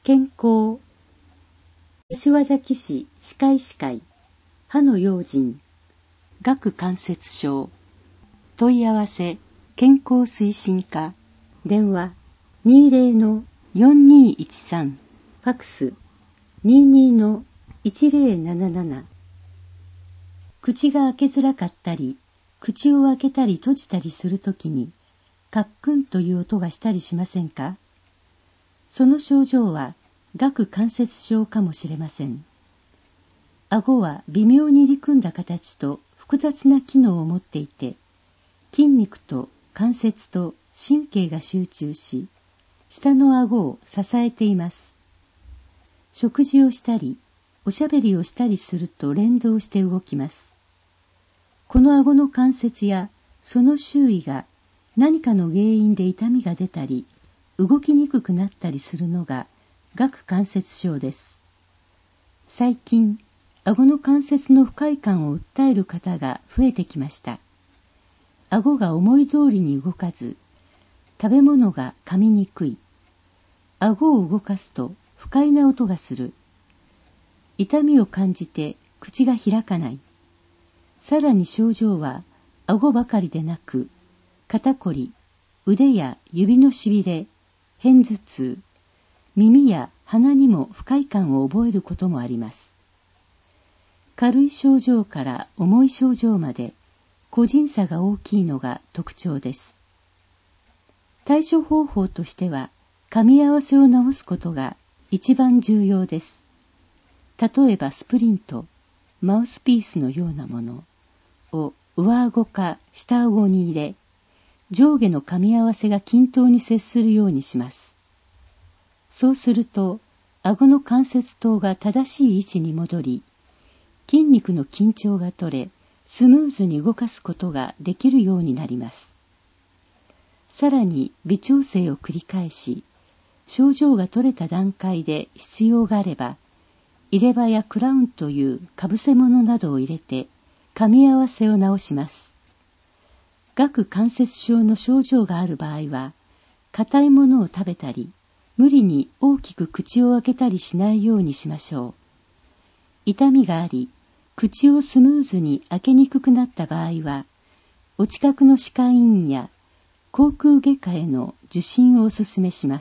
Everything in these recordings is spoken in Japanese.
健康。柏崎市歯科医師会歯の用心顎関節症問い合わせ健康推進課電話 20-4213 ファクス 22-1077。 口が開けづらかったり口を開けたり閉じたりするときにカックンという音がしたりしませんか？その症状は顎関節症かもしれません。顎は微妙に入り組んだ形と複雑な機能を持っていて、筋肉と関節と神経が集中し、下の顎を支えています。食事をしたり、おしゃべりをしたりすると連動して動きます。この顎の関節やその周囲が何かの原因で痛みが出たり、動きにくくなったりするのが顎関節症です。最近、顎の関節の不快感を訴える方が増えてきました。顎が思い通りに動かず、食べ物が噛みにくい。顎を動かすと不快な音がする。痛みを感じて口が開かない。さらに症状は顎ばかりでなく、肩こり、腕や指のしびれ、片頭痛、耳や鼻にも不快感を覚えることもあります。軽い症状から重い症状まで個人差が大きいのが特徴です。対処方法としては、噛み合わせを直すことが一番重要です。例えばスプリント、マウスピースのようなものを上顎か下顎に入れ、上下の噛み合わせが均等に接するようにします。そうすると、顎の関節頭が正しい位置に戻り、筋肉の緊張が取れ、スムーズに動かすことができるようになります。さらに微調整を繰り返し、症状が取れた段階で必要があれば、入れ歯やクラウンというかぶせ物などを入れて、噛み合わせを直します。顎関節症の症状がある場合は、硬いものを食べたり、無理に大きく口を開けたりしないようにしましょう。痛みがあり、口をスムーズに開けにくくなった場合は、お近くの歯科医院や口腔外科への受診をお勧めします。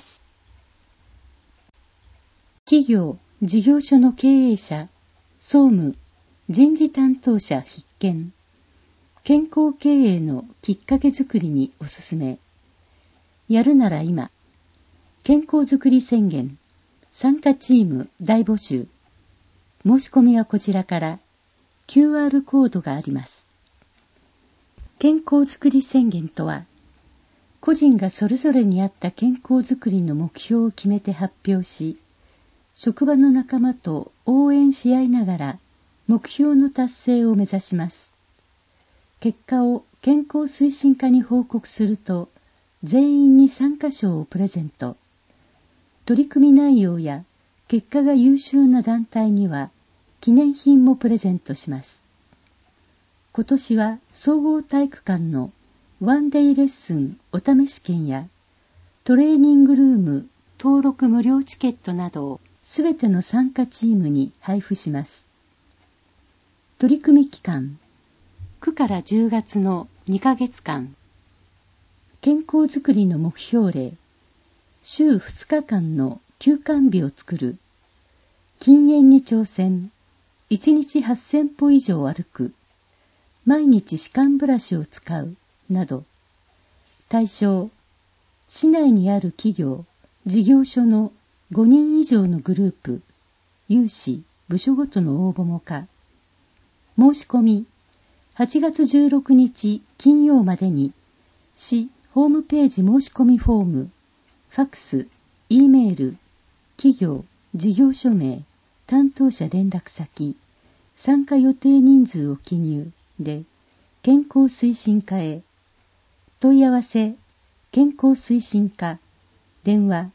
企業・事業所の経営者、総務、人事担当者必見。健康経営のきっかけづくりにおすすめ。やるなら今。健康づくり宣言。参加チーム大募集。申し込みはこちらから。QR コードがあります。健康づくり宣言とは、個人がそれぞれに合った健康づくりの目標を決めて発表し、職場の仲間と応援し合いながら目標の達成を目指します。結果を健康推進課に報告すると、全員に参加賞をプレゼント。取り組み内容や結果が優秀な団体には記念品もプレゼントします。今年は総合体育館のワンデイレッスンお試し券やトレーニングルーム登録無料チケットなどをすべての参加チームに配布します。取り組み期間9から10月の2ヶ月間。健康づくりの目標例。週2日間の休館日を作る。禁煙に挑戦。1日8000歩以上歩く。毎日歯間ブラシを使う。など。対象。市内にある企業、事業所の5人以上のグループ、有志、部署ごとの応募も可。申し込み。8月16日金曜までに、市ホームページ申し込みフォーム、ファックス、Eメール、企業、事業所名、担当者連絡先、参加予定人数を記入で、健康推進課へ。問い合わせ、健康推進課、電話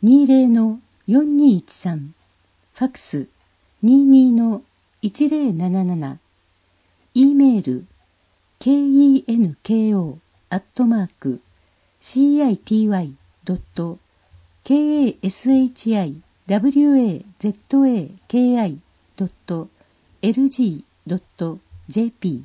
20-4213、ファックス 22-1077、Eメール kenko@city.kashi wazaki.lg.jp。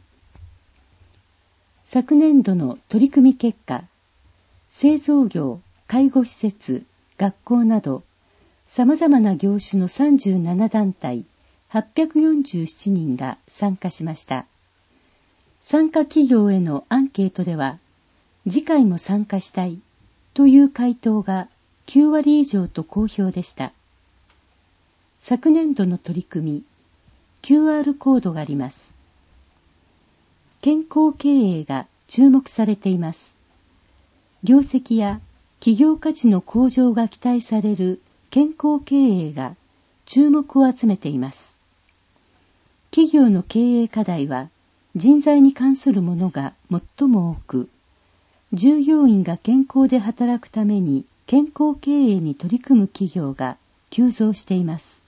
昨年度の取り組み結果、製造業、介護施設、学校など様々な業種の37団体847人が参加しました。参加企業へのアンケートでは、次回も参加したいという回答が9割以上と好評でした。昨年度の取り組み、QR コードがあります。健康経営が注目されています。業績や企業価値の向上が期待される健康経営が注目を集めています。企業の経営課題は人材に関するものが最も多く、従業員が健康で働くために健康経営に取り組む企業が急増しています。